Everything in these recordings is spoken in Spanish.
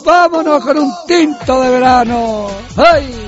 ¡Vámonos con un tinto de verano! ¡Ay!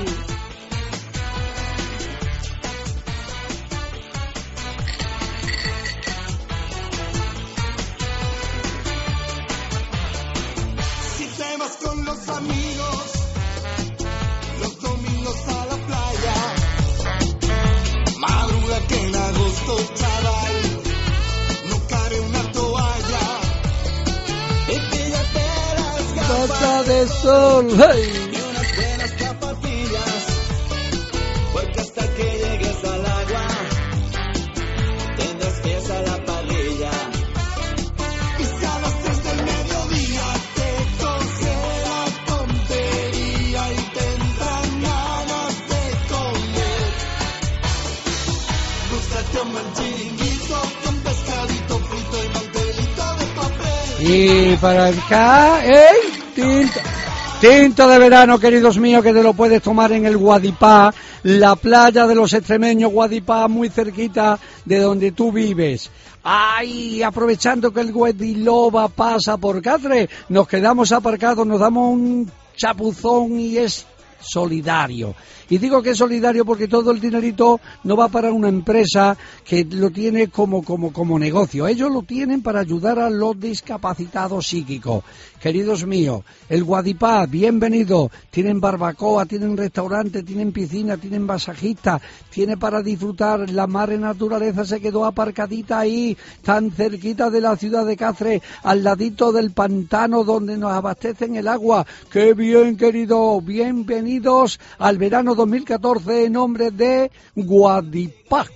Si te vas con los amigos, los domingos a la playa, madruga que en agosto, chaval, no cabe una toalla, píllate las gafas de sol, ¡hey! y unas buenas zapatillas, porque hasta que llegues al agua, tendrás pies a la parrilla. Y si a las 3 del mediodía te coge la tontería y te entran ganas de comer, búscate un buen chiringuito con pescadito frito y mantelito de papel. Y para acá, tinto de verano, queridos míos, que te lo puedes tomar en el Guadipá, la playa de los extremeños, Guadipá, muy cerquita de donde tú vives. Ay, aprovechando que el Guadiloba pasa por Cáceres, nos quedamos aparcados, nos damos un chapuzón y es solidario. Y digo que es solidario porque todo el dinerito no va para una empresa que lo tiene como negocio. Ellos lo tienen para ayudar a los discapacitados psíquicos. Queridos míos, el Guadipá, bienvenido. Tienen barbacoa, tienen restaurante, tienen piscina, tienen masajista, tiene para disfrutar. La madre naturaleza se quedó aparcadita ahí, tan cerquita de la ciudad de Cáceres, al ladito del pantano donde nos abastecen el agua. ¡Qué bien, querido! Bienvenidos al verano 2014 en nombre de Guadipá.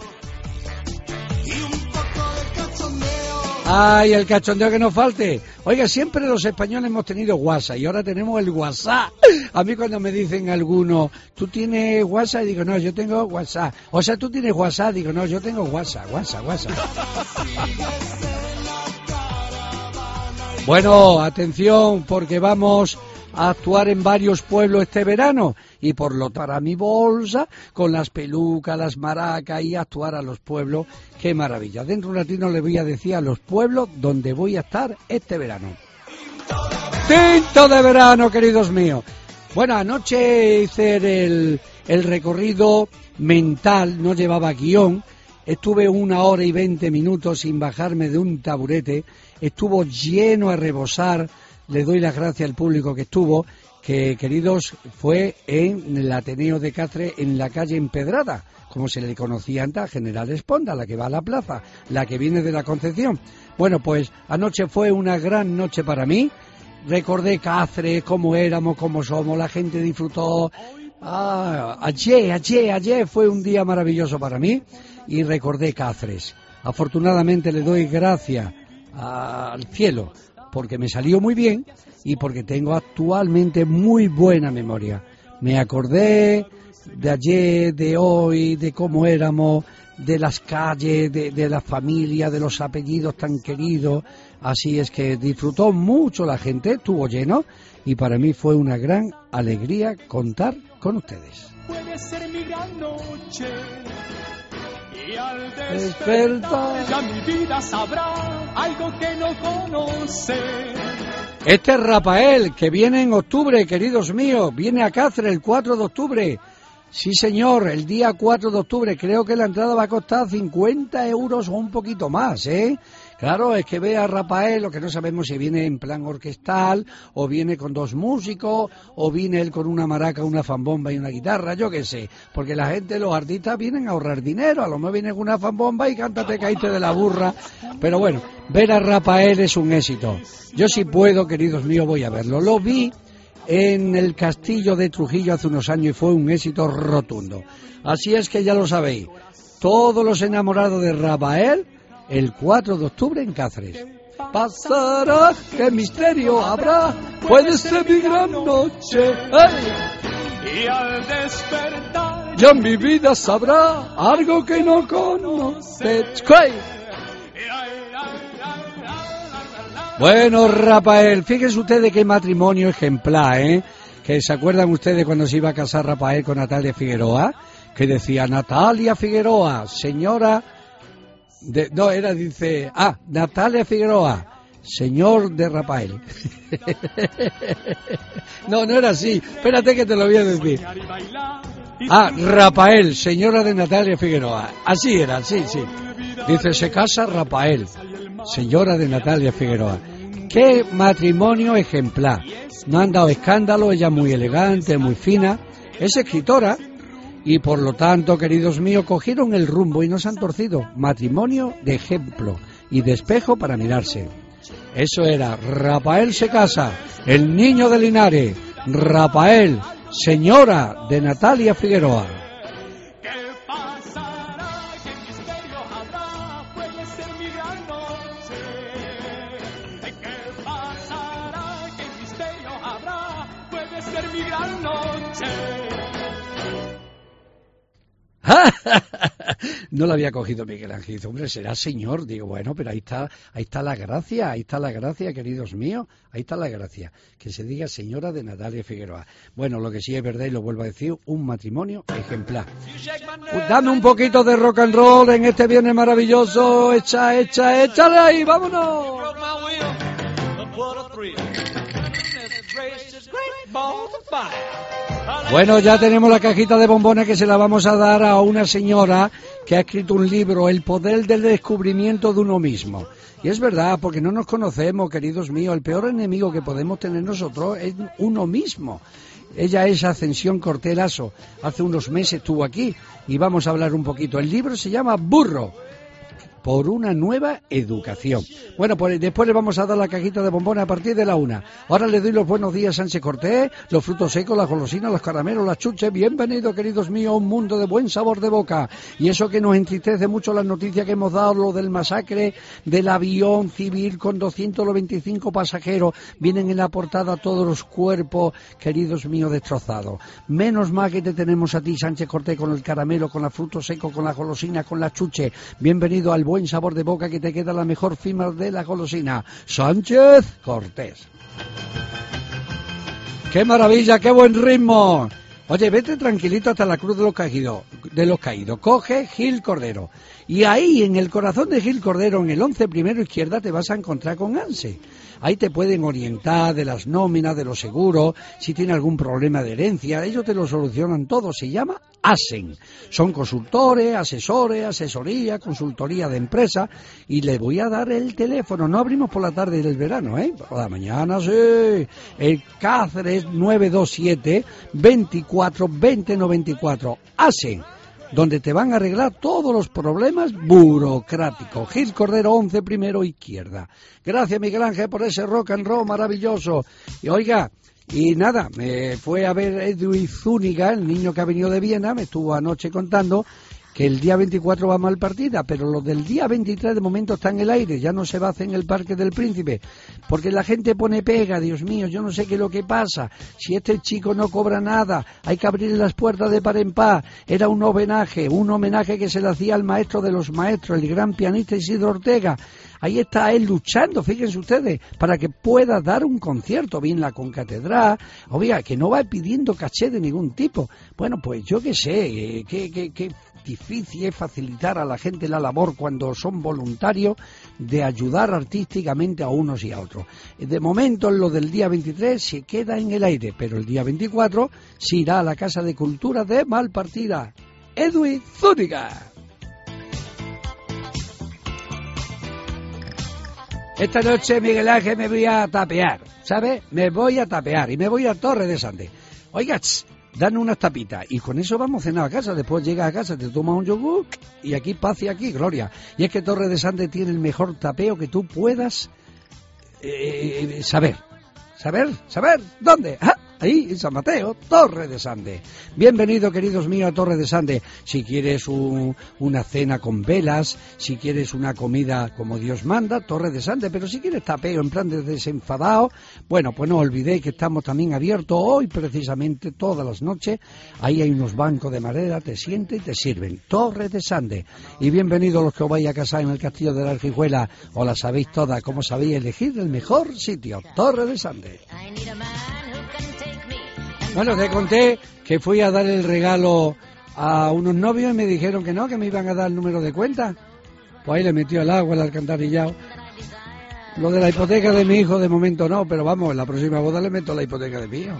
Ay, el cachondeo que nos falte. Oiga, siempre los españoles hemos tenido WhatsApp y ahora tenemos el WhatsApp. A mí cuando me dicen algunos, ¿tú tienes WhatsApp? Y digo, no, yo tengo WhatsApp. O sea, ¿tú tienes WhatsApp? Digo, no, yo tengo WhatsApp. Bueno, atención, porque vamos a actuar en varios pueblos este verano y por lo para mi bolsa con las pelucas, las maracas y actuar a los pueblos. ¡Qué maravilla! Dentro de un ratito les voy a decir a los pueblos donde voy a estar este verano. ¡Tinto de verano, queridos míos! Bueno, anoche hice el recorrido mental, no llevaba guión. Estuve 1 hora y 20 minutos sin bajarme de un taburete. Estuvo lleno a rebosar. Le doy las gracias al público que estuvo, que, queridos, fue en el Ateneo de Cáceres, en la calle Empedrada, como se le conocía antes a General Esponda, la que va a la plaza, la que viene de la Concepción. Bueno, pues anoche fue una gran noche para mí. Recordé Cáceres, cómo éramos, cómo somos, la gente disfrutó. Ayer fue un día maravilloso para mí y recordé Cáceres. Afortunadamente le doy gracias al cielo, porque me salió muy bien y porque tengo actualmente muy buena memoria. Me acordé de ayer, de hoy, de cómo éramos, de las calles, de la familia, de los apellidos tan queridos. Así es que disfrutó mucho la gente, estuvo lleno y para mí fue una gran alegría contar con ustedes. Puede ser mi gran noche. Y al despertar ya mi vida sabrá algo que no conoce. Este es Rafael, que viene en octubre, queridos míos, viene a Cáceres el 4 de octubre. Sí, señor, el día 4 de octubre. Creo que la entrada va a costar 50 euros o un poquito más, ¿eh? Claro, es que ve a Rafael, lo que no sabemos si viene en plan orquestal, o viene con 2 músicos, o viene él con una maraca, una fanbomba y una guitarra, yo qué sé. Porque la gente, los artistas vienen a ahorrar dinero, a lo mejor viene con una fanbomba y cántate caíste de la burra. Pero bueno, ver a Rafael es un éxito. Yo si puedo, queridos míos, voy a verlo. Lo vi en el Castillo de Trujillo hace unos años y fue un éxito rotundo. Así es que ya lo sabéis, todos los enamorados de Rafael, el 4 de octubre en Cáceres. Pasará, qué misterio habrá, puede ser mi gran noche. ¡Hey! Y al despertar ya mi vida sabrá algo que no conoce. Bueno, Rafael, fíjense ustedes qué matrimonio ejemplar, ¿eh? Que se acuerdan ustedes cuando se iba a casar Rafael con Natalia Figueroa, que decía Natalia Figueroa, señora... Natalia Figueroa, señor de Rafael. No era así. Espérate que te lo voy a decir. Rafael, señora de Natalia Figueroa. Así era, sí. Dice, se casa Rafael, señora de Natalia Figueroa. ¡Qué matrimonio ejemplar! No han dado escándalo, ella es muy elegante, muy fina, es escritora y por lo tanto, queridos míos, cogieron el rumbo y nos han torcido. Matrimonio de ejemplo y de espejo para mirarse. Eso era, Rafael se casa, el niño de Linares, Rafael, señora de Natalia Figueroa. ¿Qué pasará? ¿Qué misterio habrá? Puede ser mi gran noche. ¿Qué pasará? ¿Qué misterio habrá? Puede ser mi gran noche. No lo había cogido Miguel Ángel. Dice, hombre, será señor. Digo, bueno, pero ahí está la gracia, queridos míos, ahí está la gracia, que se diga señora de Natalia Figueroa. Bueno, lo que sí es verdad, y lo vuelvo a decir, un matrimonio ejemplar. Dame un poquito de rock and roll en este viernes maravilloso. Échale ahí, vámonos. Bueno, ya tenemos la cajita de bombones que se la vamos a dar a una señora que ha escrito un libro, El poder del descubrimiento de uno mismo. Y es verdad, porque no nos conocemos, queridos míos, el peor enemigo que podemos tener nosotros es uno mismo. Ella es Ascensión Cortés Lasso, hace unos meses estuvo aquí y vamos a hablar un poquito. El libro se llama Burro, por una nueva educación. Bueno, pues después le vamos a dar la cajita de bombones a partir de la 1. Ahora le doy los buenos días a Sánchez Cortés, los frutos secos, las golosinas, los caramelos, las chuches. Bienvenido, queridos míos, a un mundo de buen sabor de boca. Y eso que nos entristece mucho las noticias que hemos dado, lo del masacre del avión civil con 225 pasajeros. Vienen en la portada todos los cuerpos, queridos míos, destrozados. Menos mal que te tenemos a ti, Sánchez Cortés, con el caramelo, con los frutos secos, con las golosinas, con las chuches. Bienvenido al buen sabor de boca, que te queda la mejor firma de la golosina, Sánchez Cortés. ¡Qué maravilla, qué buen ritmo! Oye, vete tranquilito hasta la Cruz de los Caídos. Coge Gil Cordero. Y ahí, en el corazón de Gil Cordero, en el 11 primero izquierda, te vas a encontrar con ANSE. Ahí te pueden orientar de las nóminas, de los seguros, si tiene algún problema de herencia. Ellos te lo solucionan todo. Se llama ASEN. Son consultores, asesores, asesoría, consultoría de empresa. Y le voy a dar el teléfono. No abrimos por la tarde del verano, por la mañana sí. El Cáceres 927 24 20 94. ASEN, donde te van a arreglar todos los problemas burocráticos. Gil Cordero 11 primero izquierda. Gracias, Miguel Ángel, por ese rock and roll maravilloso. Y oiga, y nada, me fue a ver Edwin Zúñiga, el niño que ha venido de Viena, me estuvo anoche contando que el día 24 va mal partida, pero los del día 23 de momento está en el aire, ya no se va a hacer en el Parque del Príncipe, porque la gente pone pega. Dios mío, yo no sé qué es lo que pasa, si este chico no cobra nada, hay que abrirle las puertas de par en par. Era un homenaje que se le hacía al maestro de los maestros, el gran pianista Isidro Ortega. Ahí está él luchando, fíjense ustedes, para que pueda dar un concierto, bien la concatedral, obvia, que no va pidiendo caché de ningún tipo. Bueno, pues yo qué sé, qué difícil es facilitar a la gente la labor cuando son voluntarios de ayudar artísticamente a unos y a otros. De momento, lo del día 23 se queda en el aire, pero el día 24 se irá a la Casa de Cultura de Malpartida. Edwin Zúñiga. Esta noche, Miguel Ángel, me voy a tapear, ¿sabes? Me voy a tapear y me voy a Torre de Sande. Oiga, dan unas tapitas y con eso vamos a cenar a casa. Después llegas a casa, te tomas un yogur y aquí paz y aquí gloria. Y es que Torre de Sande tiene el mejor tapeo que tú puedas saber. ¿Dónde? ¿Ah? Ahí, en San Mateo, Torre de Sande. Bienvenido, queridos míos, a Torre de Sande. Si quieres una cena con velas, si quieres una comida como Dios manda, Torre de Sande. Pero si quieres tapeo en plan de desenfadado, bueno, pues no olvidéis que estamos también abiertos hoy, precisamente, todas las noches. Ahí hay unos bancos de madera, te sientes y te sirven. Torre de Sande. Y bienvenidos los que os vais a casar en el Castillo de la Argijuela, o la sabéis todas, como sabéis elegir el mejor sitio, Torre de Sande. Bueno, te conté que fui a dar el regalo a unos novios y me dijeron que no, que me iban a dar el número de cuenta. Pues ahí le metió el agua, el alcantarillado. Lo de la hipoteca de mi hijo de momento no, pero vamos, en la próxima boda le meto la hipoteca de mi hijo.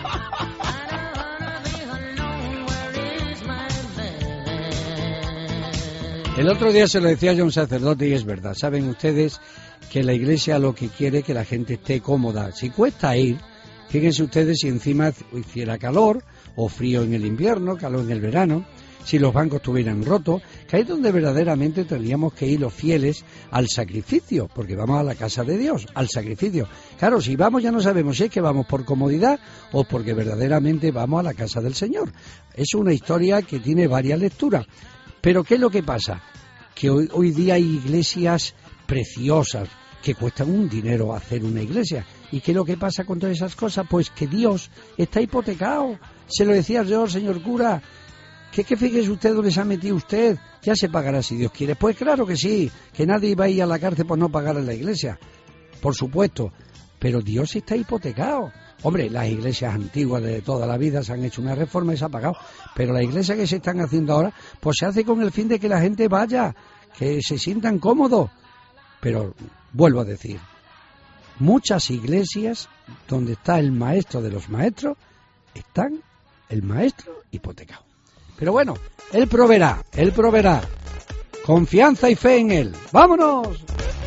El otro día se lo decía yo a un sacerdote y es verdad. Saben ustedes que la iglesia lo que quiere es que la gente esté cómoda. Si cuesta ir, fíjense ustedes si encima hiciera calor o frío en el invierno, calor en el verano, si los bancos estuvieran rotos, que ahí es donde verdaderamente tendríamos que ir los fieles al sacrificio, porque vamos a la casa de Dios, al sacrificio. Claro, si vamos ya no sabemos si es que vamos por comodidad o porque verdaderamente vamos a la casa del Señor. Es una historia que tiene varias lecturas. Pero ¿qué es lo que pasa? Que hoy día hay iglesias preciosas que cuestan un dinero hacer una iglesia. ¿Y qué es lo que pasa con todas esas cosas? Pues que Dios está hipotecado. Se lo decía yo, señor cura, que fíjese usted dónde se ha metido usted. Ya se pagará si Dios quiere. Pues claro que sí, que nadie va a ir a la cárcel por no pagar en la iglesia. Por supuesto. Pero Dios está hipotecado. Hombre, las iglesias antiguas de toda la vida se han hecho una reforma y se ha pagado, pero las iglesias que se están haciendo ahora, pues se hace con el fin de que la gente vaya, que se sientan cómodos. Pero, vuelvo a decir, muchas iglesias donde está el maestro de los maestros, están el maestro hipotecado. Pero bueno, Él proveerá. Confianza y fe en Él. ¡Vámonos!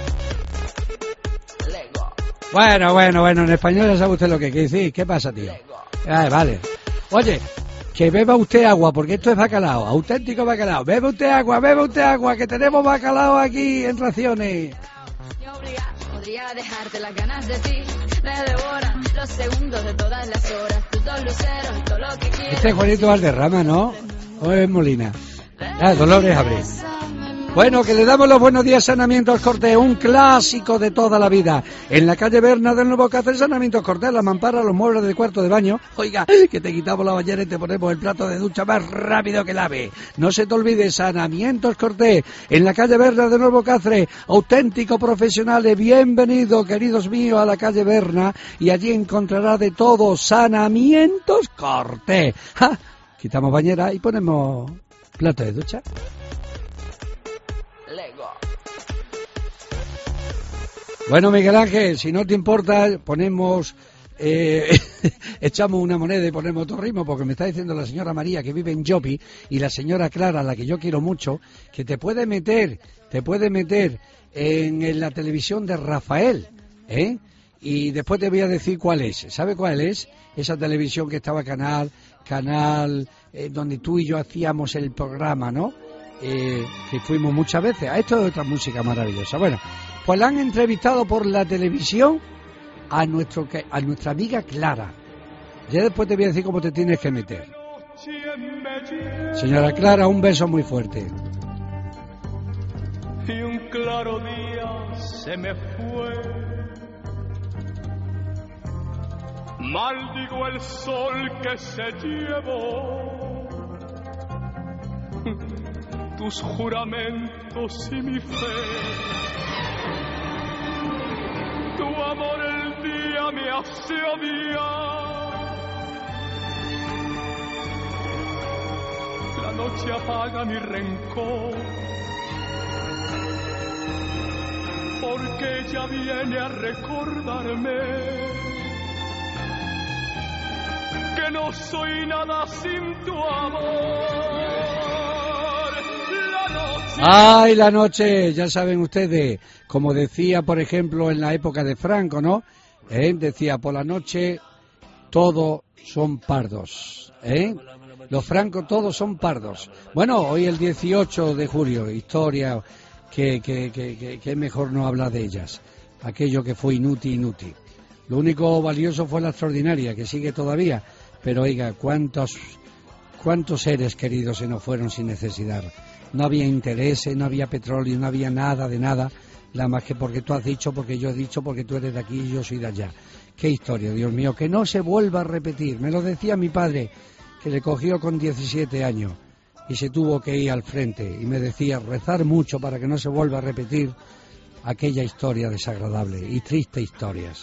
Bueno, en español ya sabe usted lo que quiere decir. ¿Qué pasa, tío? Vale. Oye, que beba usted agua, porque esto es bacalao, auténtico bacalao. Bebe usted agua, que tenemos bacalao aquí en raciones. Podría dejarte las ganas de ti, me devoran los segundos de todas las horas, tus dos luceros y todo lo que quieras. Este es Juanito Valderrama, ¿no? ¿O es Molina? Dolores Abril. Bueno, que le damos los buenos días, Sanamientos Cortés, un clásico de toda la vida. En la calle Berna del Nuevo Cáceres, Sanamientos Cortés, la mampara, los muebles del cuarto de baño. Oiga, que te quitamos la bañera y te ponemos el plato de ducha más rápido que el ave. No se te olvide, Sanamientos Cortés, en la calle Berna del Nuevo Cáceres, auténtico profesionales. Bienvenido, queridos míos, a la calle Berna, y allí encontrará de todo, Sanamientos Cortés. ¡Ja! Quitamos bañera y ponemos plato de ducha. Bueno, Miguel Ángel, si no te importa, ponemos, echamos una moneda y ponemos otro ritmo, porque me está diciendo la señora María, que vive en Llopi, y la señora Clara, a la que yo quiero mucho, que te puede meter en la televisión de Rafael, ¿eh? Y después te voy a decir cuál es. ¿Sabe cuál es? Esa televisión que estaba canal, donde tú y yo hacíamos el programa, ¿no? Que fuimos muchas veces. Esto es otra música maravillosa. Bueno, pues la han entrevistado por la televisión a nuestra amiga Clara. Ya después te voy a decir cómo te tienes que meter. Señora Clara, un beso muy fuerte. Y un claro día se me fue. Maldigo el sol que se llevó tus juramentos y mi fe. Tu amor el día me hace odiar. La noche apaga mi rencor, porque ella viene a recordarme que no soy nada sin tu amor. ¡Ay, la noche! Ya saben ustedes, como decía, por ejemplo, en la época de Franco, ¿no? Decía, por la noche todos son pardos, Los francos todos son pardos. Bueno, hoy el 18 de julio, historia que mejor no hablar de ellas. Aquello que fue inútil. Lo único valioso fue la extraordinaria, que sigue todavía. Pero oiga, ¿cuántos seres queridos se nos fueron sin necesidad? No había intereses, no había petróleo, no había nada de nada, nada más que porque tú has dicho, porque yo he dicho, porque tú eres de aquí y yo soy de allá. Qué historia, Dios mío, que no se vuelva a repetir. Me lo decía mi padre, que le cogió con 17 años y se tuvo que ir al frente. Y me decía, rezar mucho para que no se vuelva a repetir aquella historia desagradable y triste historias.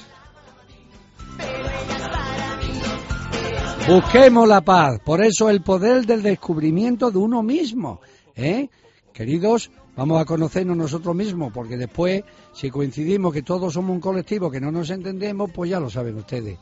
Busquemos la paz, por eso el poder del descubrimiento de uno mismo, Queridos, Vamos a conocernos nosotros mismos, porque después, si coincidimos que todos somos un colectivo, que no nos entendemos, pues ya lo saben ustedes.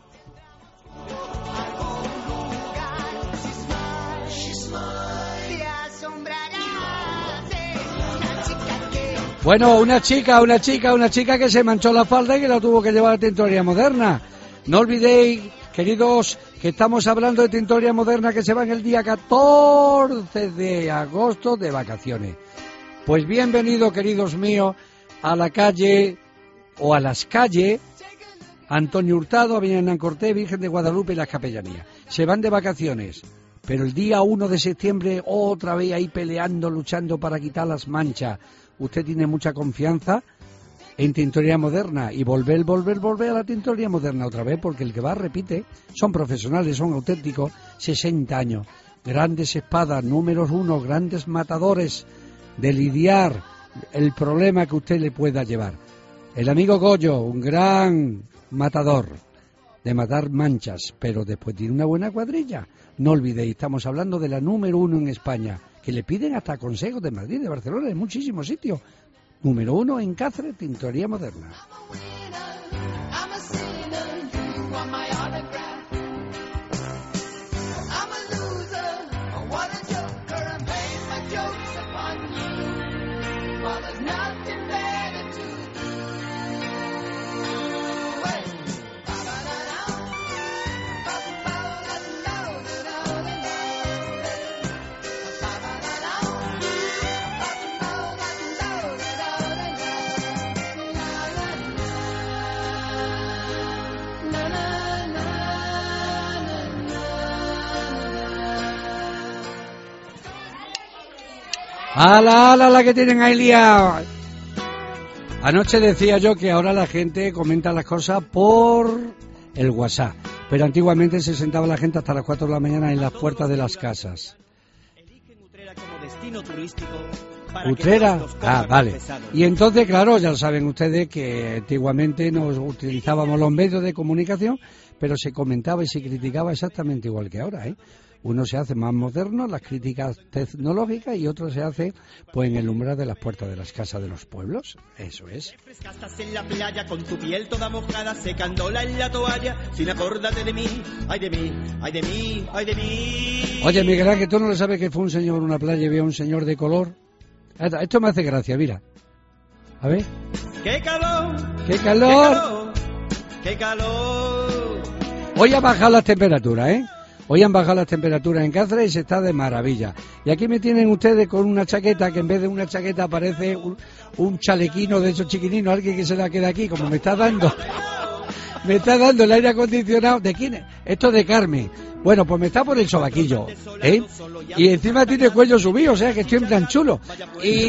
Bueno, una chica que se manchó la falda y que la tuvo que llevar a Tintorería Moderna. No olvidéis, queridos, que estamos hablando de Tintorería Moderna, que se va en el día 14 de agosto de vacaciones. Pues bienvenido, queridos míos, a la calle, o a las calles, Antonio Hurtado, Avenida Hernán Cortés, Virgen de Guadalupe y las Capellanías. Se van de vacaciones, pero el día 1 de septiembre otra vez ahí peleando, luchando para quitar las manchas. Usted tiene mucha confianza en Tintorería Moderna y volver a la Tintorería Moderna otra vez, porque el que va repite. Son profesionales, son auténticos, 60 años, grandes espadas, números 1, grandes matadores de lidiar el problema que usted le pueda llevar. El amigo Goyo, un gran matador de matar manchas, pero después tiene una buena cuadrilla. No olvidéis, estamos hablando de la número 1 en España, que le piden hasta consejos de Madrid, de Barcelona, en muchísimos sitios. Número 1 en Cáceres, Tintorería Moderna. ¡Hala, la que tienen ahí liado! Anoche decía yo que ahora la gente comenta las cosas por el WhatsApp, pero antiguamente se sentaba la gente hasta las 4 de la mañana en las puertas de las casas. Eligen Utrera como destino turístico. ¿Utrera? Ah, vale. Y entonces, claro, ya saben ustedes que antiguamente nos utilizábamos los medios de comunicación, pero se comentaba y se criticaba exactamente igual que ahora, ¿eh? Uno se hace más moderno, las críticas tecnológicas, y otro se hace pues en el umbral de las puertas de las casas de los pueblos. Eso es. Estás en la playa con tu piel toda mojada, secándola en la toalla, sin acordarte de mí, ay de mí, ay de mí, ay de mí. Oye, Miguel Ángel, ¿tú no le sabes que fue un señor en una playa y vio a un señor de color? Esto me hace gracia, mira. A ver. ¡Qué calor! ¡Qué calor! ¡Qué calor! Hoy ha bajado las temperaturas, ¿eh? Hoy han bajado las temperaturas en Cáceres y se está de maravilla. Y aquí me tienen ustedes con una chaqueta, que en vez de una chaqueta parece un chalequino de esos chiquininos, alguien que se la queda aquí, como me está dando el aire acondicionado. ¿De quién es? Esto de Carmen. Bueno, pues me está por el sobaquillo, ¿eh? Y encima tiene cuello subido, o sea que estoy en plan chulo. Y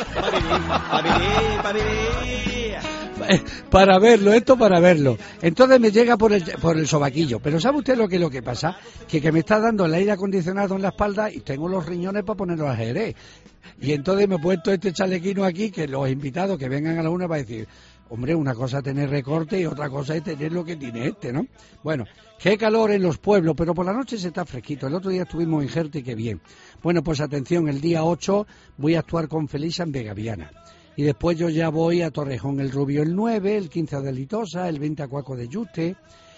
para verlo. Entonces me llega por el sobaquillo. Pero ¿sabe usted lo que pasa? Que me está dando el aire acondicionado en la espalda y tengo los riñones para ponerlos a Jerez. Y entonces me he puesto este chalequino aquí, que los invitados que vengan a la una van a decir: hombre, una cosa es tener recorte y otra cosa es tener lo que tiene este, ¿no? Bueno, qué calor en los pueblos, pero por la noche se está fresquito. El otro día estuvimos en Jerez y qué bien. Bueno, pues atención, el día 8 voy a actuar con Felisa en Vegaviana. Y después yo ya voy a Torrejón el Rubio el 9, el 15 a Delitosa, el 20 a Cuaco de Yuste,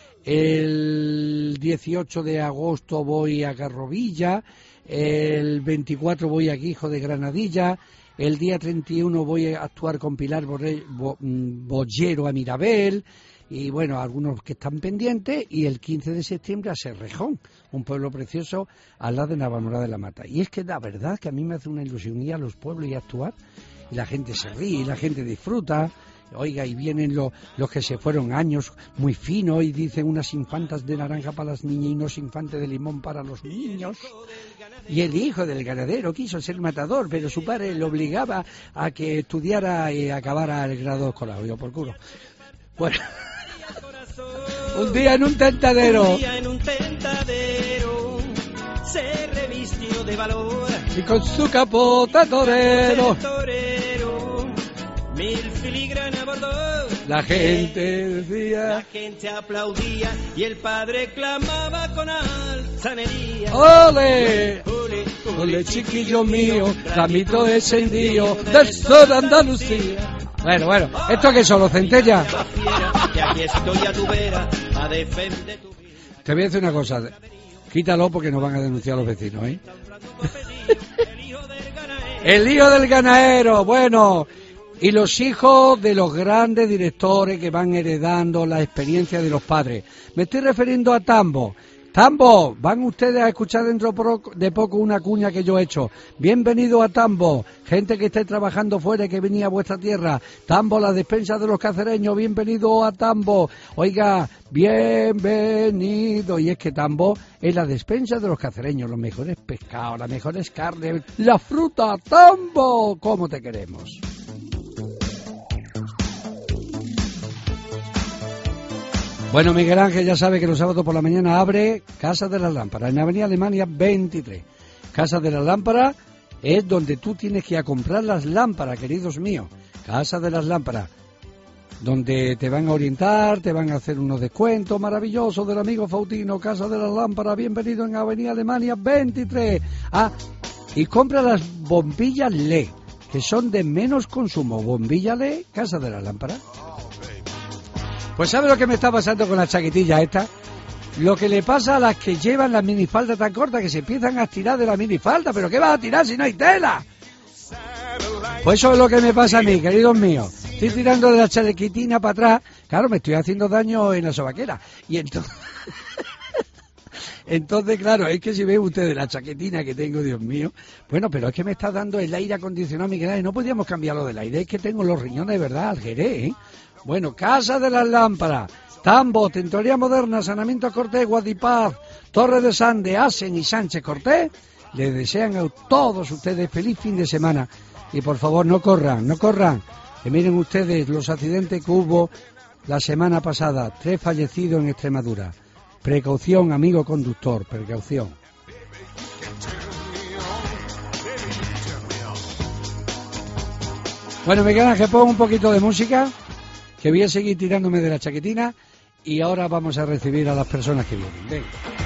el 18 de agosto voy a Garrovilla, el 24 voy a Guijo de Granadilla, el día 31 voy a actuar con Pilar Bollero a Mirabel, y bueno, algunos que están pendientes, y el 15 de septiembre a Serrejón, un pueblo precioso al lado de Navalmoral de la Mata. Y es que la verdad que a mí me hace una ilusión ir a los pueblos y actuar, y la gente se ríe, y la gente disfruta. Oiga, y vienen los que se fueron años muy finos y dicen unas infantas de naranja para las niñas y unos infantes de limón para los niños. Y el hijo del ganadero quiso ser matador, pero su padre le obligaba a que estudiara y acabara el grado escolar. Yo por culo. Bueno, un día en un tentadero. Se revistió de valor y con su capota torero. Mil filigrana bordó. La gente decía. La gente aplaudía y el padre clamaba con altanería. ¡Ole! Ole, Ole chiquillo mío, ramito encendido del sol de Andalucía. Bueno, ¿esto qué son, los centellas? Que aquí estoy a tu vera a defender tu vida. Te voy a decir una cosa, quítalo porque nos van a denunciar los vecinos, ¿eh? El hijo del ganadero, bueno, y los hijos de los grandes directores que van heredando la experiencia de los padres. Me estoy refiriendo a Tambo. Tambo, van ustedes a escuchar dentro de poco una cuña que yo he hecho. Bienvenido a Tambo, gente que esté trabajando fuera y que venía a vuestra tierra. Tambo, la despensa de los cacereños, bienvenido a Tambo. Oiga, bienvenido. Y es que Tambo es la despensa de los cacereños, los mejores pescados, las mejores carnes, la fruta. Tambo, ¿cómo te queremos? Bueno, Miguel Ángel ya sabe que los sábados por la mañana abre Casa de las Lámparas, en Avenida Alemania 23. Casa de las Lámparas es donde tú tienes que ir a comprar las lámparas, queridos míos. Casa de las Lámparas, donde te van a orientar, te van a hacer unos descuentos maravillosos del amigo Fautino. Casa de las Lámparas, bienvenido en Avenida Alemania 23. Ah, y compra las bombillas LED, que son de menos consumo. Bombilla LED, Casa de las Lámparas. Pues ¿sabe lo que me está pasando con la chaquetilla esta? Lo que le pasa a las que llevan la minifalda tan corta que se empiezan a tirar de la minifalda. ¿Pero qué vas a tirar si no hay tela? Pues eso es lo que me pasa a mí, queridos míos. Estoy tirando de la chaquetina para atrás. Claro, me estoy haciendo daño en la sobaquera. Y entonces... Entonces, claro, es que si ven ustedes la chaquetina que tengo, Dios mío, bueno, pero es que me está dando el aire acondicionado, Miguel Ángel, no podíamos cambiarlo del aire, es que tengo los riñones de verdad al Jerez, ¿eh? Bueno, Casa de las Lámparas, Tambo, Tintorería Moderna, Sanamiento Cortés, Guadipaz, Torre de Sande, Asen y Sánchez Cortés, les desean a todos ustedes feliz fin de semana. Y por favor, no corran, que miren ustedes los accidentes que hubo la semana pasada, 3 fallecidos en Extremadura. Precaución, amigo conductor, precaución. Bueno, Miguel Ángel, pongo un poquito de música, que voy a seguir tirándome de la chaquetina y ahora vamos a recibir a las personas que vienen. Venga.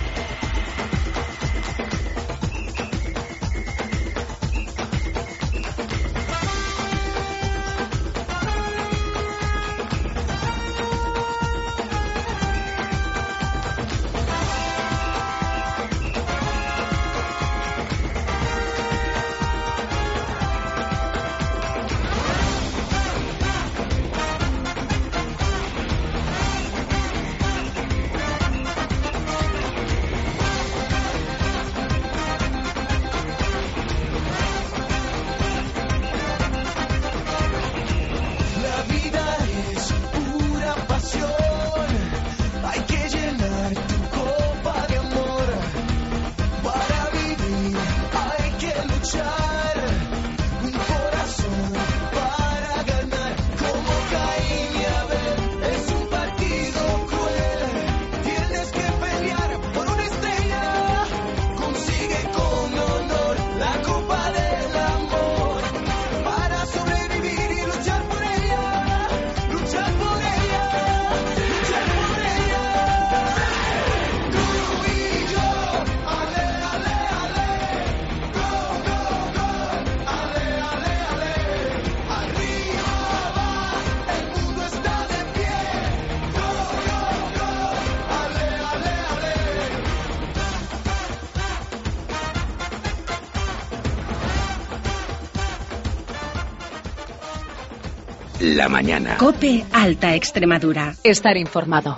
La mañana. COPE Alta Extremadura. Estar informado.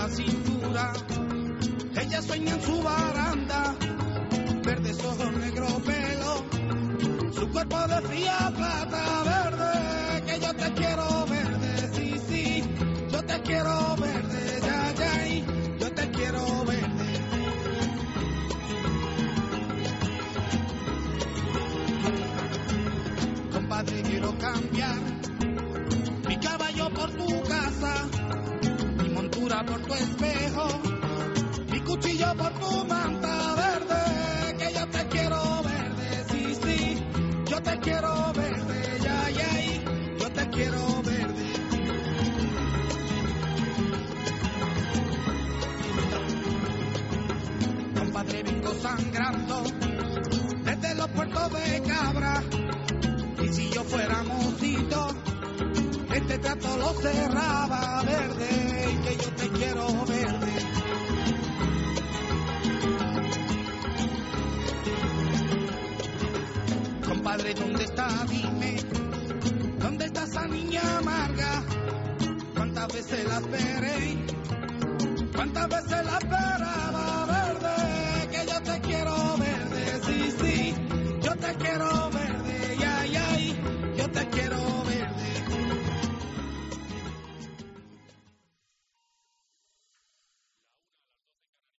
la cintura. Ella sueña en su baranda, verdes ojos, negro pelo, su cuerpo de fría plata verde, que yo te quiero verde, sí, sí, yo te quiero verde, ya, ya, y yo te quiero verde. Compadre, quiero cambiar mi caballo por tu casa, mi montura por tu espejo, mi cuchillo por tu manta verde, que yo te quiero verde, sí, sí, yo te quiero verde, ya, ya, y yo te quiero verde. Compadre, vengo sangrando desde los puertos de Cabra, y si yo fuera mocito, este trato lo cerraba verde, y que yo te quiero verde. Compadre, ¿dónde está? Dime, ¿dónde está esa niña amarga? ¿Cuántas veces la esperé? ¿Cuántas veces